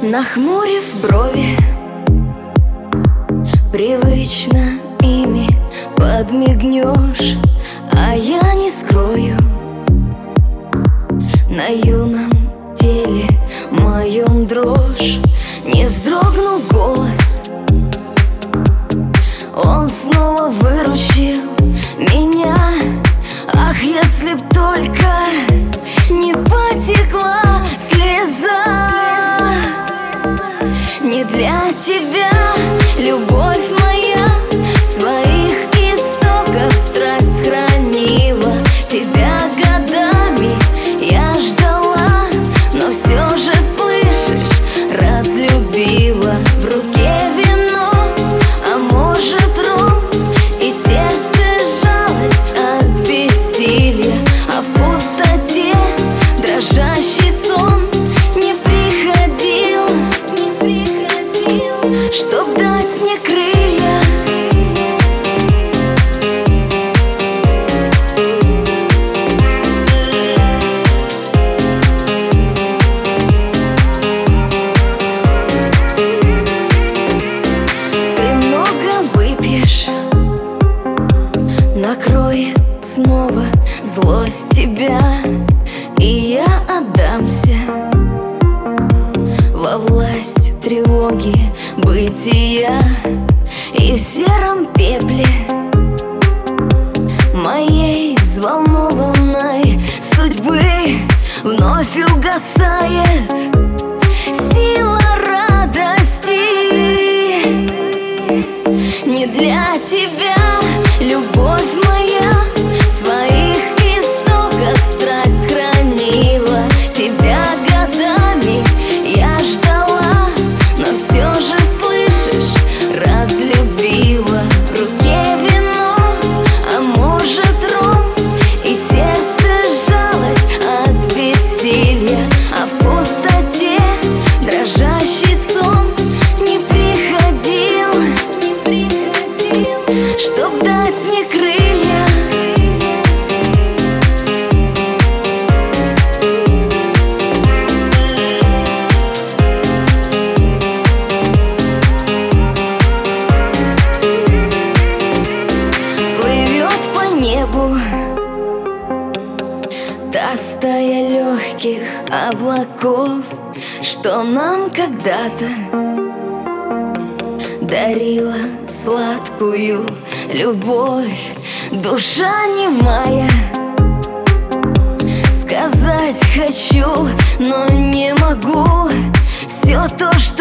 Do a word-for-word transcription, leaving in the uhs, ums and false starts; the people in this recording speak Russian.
Нахмурив брови, привычно ими подмигнешь, а я не скрою, на юном теле моем дрожь. Не вздрогнул голос, он снова выручил меня. Ах, если б только не потекла слеза. Не для тебя, любовь моя, в своих истоках страсть хранила. Тебя годами я ждала, но все же, слышишь, разлюбила. В руке вино, а может ром, и сердце сжалось от бессилия. А в пустоте дрожащий сон не приходил, не приходил, чтоб дать мне крылья. Ты много выпьешь, накроет снова злость тебя, и я отдамся во власть тревоги бытия. И в сером пепле моей взволнованной судьбы вновь угасает сила радости. Не для тебя, любовь моя, в своих истоках страсть хранила. Тебя годами я ждала, но все же, слышишь, разлюбила. В руке вино, а может ром, и сердце сжалось от бессилия. А в пустоте дрожащий сон не приходил, не приходил, чтоб дать мне крылья. Плывет по небу та стая легких облаков, что нам когда-то дарила сладкую любовь. Душа немая, сказать хочу, но не могу. Все то, что